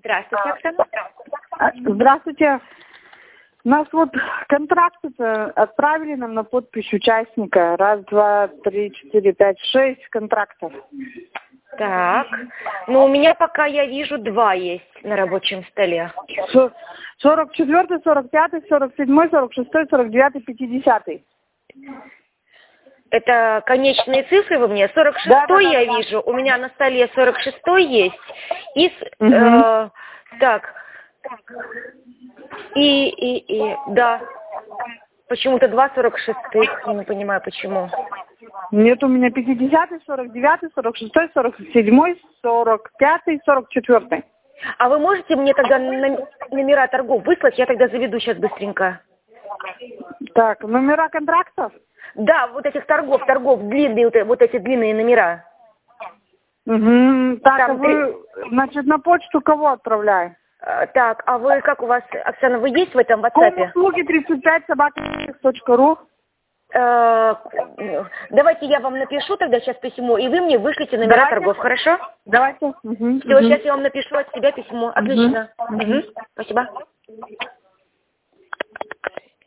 Здравствуйте, Оксана. Здравствуйте. Нас вот контракт отправили нам на подпись участника. 1, 2, 3, 4, 5, 6 контрактов. Так, ну у меня пока я вижу 2 есть на рабочем столе. 44, 45, 47, 46, 49, 50. Это конечные цифры вы мне? 46 Да. я вижу, у меня на столе 46 есть. И, так, да, почему-то 2 46, я не понимаю почему. Нет, у меня 50, 49, 46, 47, 45, 44. А вы можете мне тогда номера торгов выслать? Я тогда заведу сейчас быстренько. Так, номера контрактов? Да, вот этих торгов, длинные, вот эти длинные номера. Угу. Так, Там а вы, значит, на почту кого отправляем? Так, а вы, как у вас, Оксана, вы есть в этом WhatsApp? Услуги 35 собака.ру. Давайте я вам напишу тогда сейчас письмо, и вы мне вышлите номера торгов, хорошо? Давайте. Все, сейчас я вам напишу от себя письмо. Отлично. Спасибо.